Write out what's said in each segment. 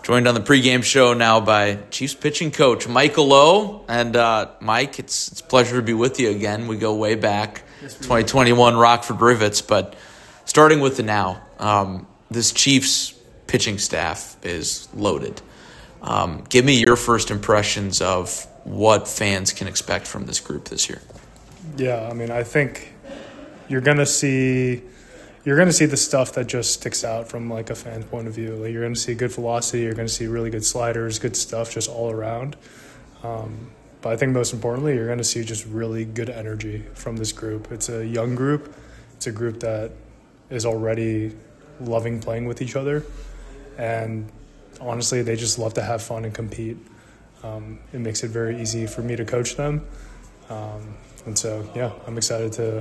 Joined on the pregame show now by Chiefs pitching coach Michael Lowe. And Mike, it's a pleasure to be with you again. We go way back, 2021 Rockford Rivets. But starting with the now, this Chiefs pitching staff is loaded. Give me your first impressions of what fans can expect from this group this year. Yeah, I mean, I think you're gonna see the stuff that just sticks out from like a fan point of view. Like you're gonna see good velocity, you're gonna see really good sliders, good stuff just all around. But I think most importantly, you're gonna see just really good energy from this group. It's a young group. It's a group that is already loving playing with each other, and honestly, they just love to have fun and compete. It makes it very easy for me to coach them. And so, yeah, I'm excited to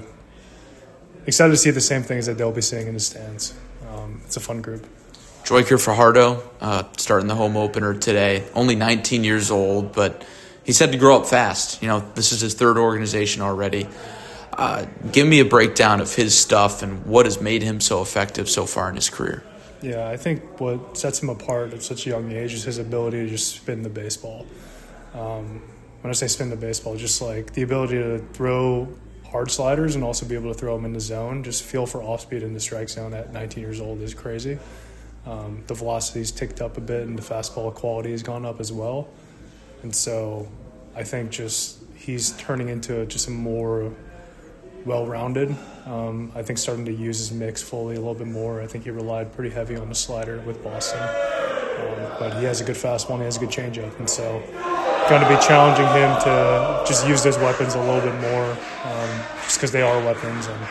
see the same things that they'll be seeing in the stands. It's a fun group. Joyker Fajardo starting the home opener today. Only 19 years old, but he's had to grow up fast. You know, this is his third organization already. Give me a breakdown of his stuff and what has made him so effective so far in his career. Yeah, I think what sets him apart at such a young age is his ability to just spin the baseball. When I say spin the baseball, just like the ability to throw hard sliders and also be able to throw them in the zone. Just feel for off speed in the strike zone at 19 years old is crazy. The velocity's ticked up a bit and the fastball quality has gone up as well. And so I think just he's turning into just a more well-rounded. I think starting to use his mix fully a little bit more. I think he relied pretty heavy on the slider with Boston. But he has a good fastball and he has a good changeup. And so going to be challenging him to just use those weapons a little bit more just because they are weapons. And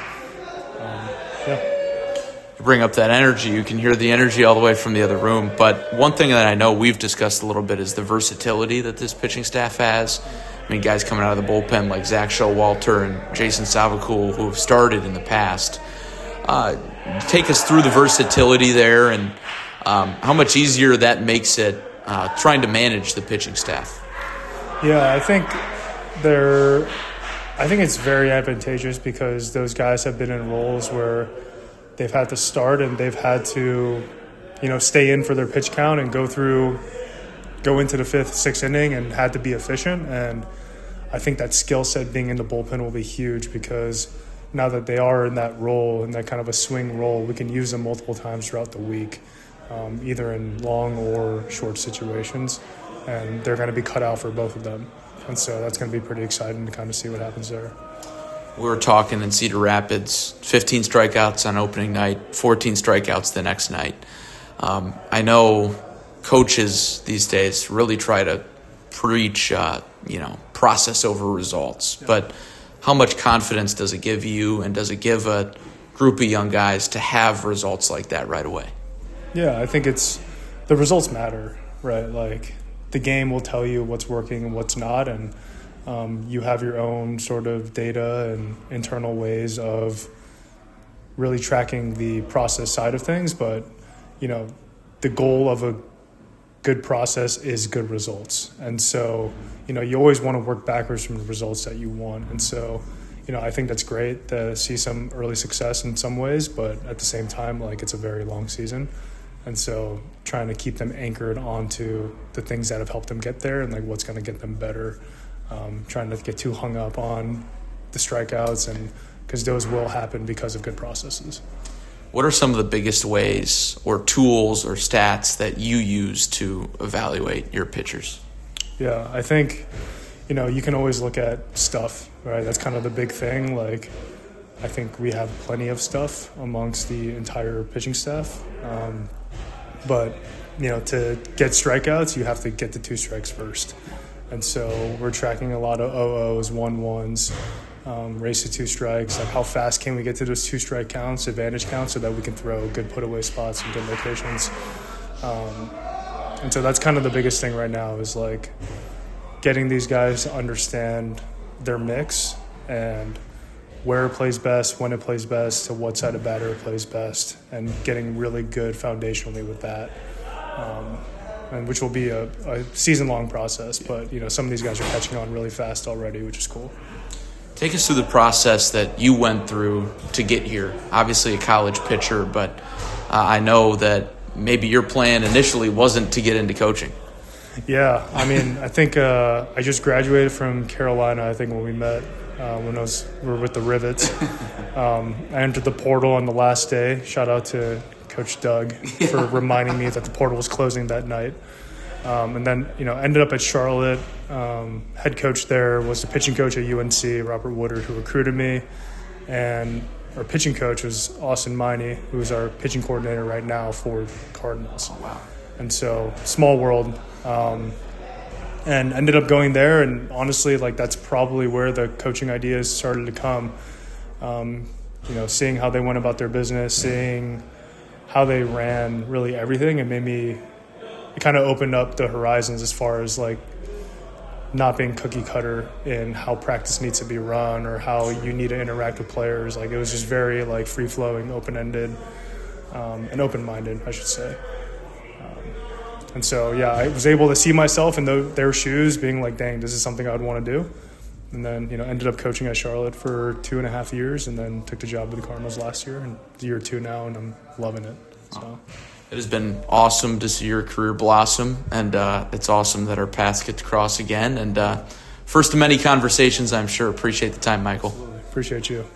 yeah. You bring up that energy. You can hear the energy all the way from the other room. But one thing that I know we've discussed a little bit is the versatility that this pitching staff has. I mean, guys coming out of the bullpen like Zach Showalter and Jason Savakul who have started in the past. Take us through the versatility there and how much easier that makes it trying to manage the pitching staff. Yeah, I think it's very advantageous because those guys have been in roles where they've had to start and they've had to, stay in for their pitch count and go into the fifth, sixth inning and had to be efficient. And I think that skill set being in the bullpen will be huge because now that they are in that role, in that kind of a swing role, we can use them multiple times throughout the week, either in long or short situations. And they're going to be cut out for both of them. And so that's going to be pretty exciting to kind of see what happens there. We were talking in Cedar Rapids, 15 strikeouts on opening night, 14 strikeouts the next night. I know coaches these days really try to preach, process over results. Yeah. But how much confidence does it give you and does it give a group of young guys to have results like that right away? Yeah, I think the results matter, right? Like, the game will tell you what's working and what's not, and you have your own sort of data and internal ways of really tracking the process side of things. But, the goal of a good process is good results. And so, you always want to work backwards from the results that you want. And so, I think that's great to see some early success in some ways, but at the same time, like, it's a very long season. And so trying to keep them anchored onto the things that have helped them get there and like what's going to get them better. Trying not to get too hung up on the strikeouts and because those will happen because of good processes. What are some of the biggest ways or tools or stats that you use to evaluate your pitchers? Yeah, I think, you can always look at stuff, right? That's kind of the big thing. Like, I think we have plenty of stuff amongst the entire pitching staff. But, to get strikeouts, you have to get the 2 strikes first. And so we're tracking a lot of 0-0s, 1-1s, race to 2 strikes. Like, how fast can we get to those 2 strike counts, advantage counts, so that we can throw good put-away spots and good locations. And so that's kind of the biggest thing right now is, like, getting these guys to understand their mix and where it plays best, when it plays best, to what side of batter it plays best, and getting really good foundationally with that, and which will be a season-long process. But, some of these guys are catching on really fast already, which is cool. Take us through the process that you went through to get here. Obviously a college pitcher, but I know that maybe your plan initially wasn't to get into coaching. Yeah, I mean, I think I just graduated from Carolina, I think, when we met, we were with the Rivets. I entered the portal on the last day. Shout out to Coach Doug for reminding me that the portal was closing that night. And then, ended up at Charlotte. Head coach there was the pitching coach at UNC, Robert Woodard, who recruited me. And our pitching coach was Austin Miney, who is our pitching coordinator right now for the Cardinals. Oh, wow. And so, small world. And ended up going there, and honestly, that's probably where the coaching ideas started to come. Seeing how they went about their business, seeing how they ran really everything, it kind of opened up the horizons as far as not being cookie cutter in how practice needs to be run or how you need to interact with players. It was just very free flowing, open ended, and open minded, I should say. And so, I was able to see myself in their shoes, being dang, this is something I would want to do. And then, ended up coaching at Charlotte for 2.5 years, and then took the job with the Cardinals last year, and it's year 2 now, and I'm loving it. So it has been awesome to see your career blossom, and it's awesome that our paths get to cross again. And first of many conversations, I'm sure. Appreciate the time, Michael. Absolutely. Appreciate you.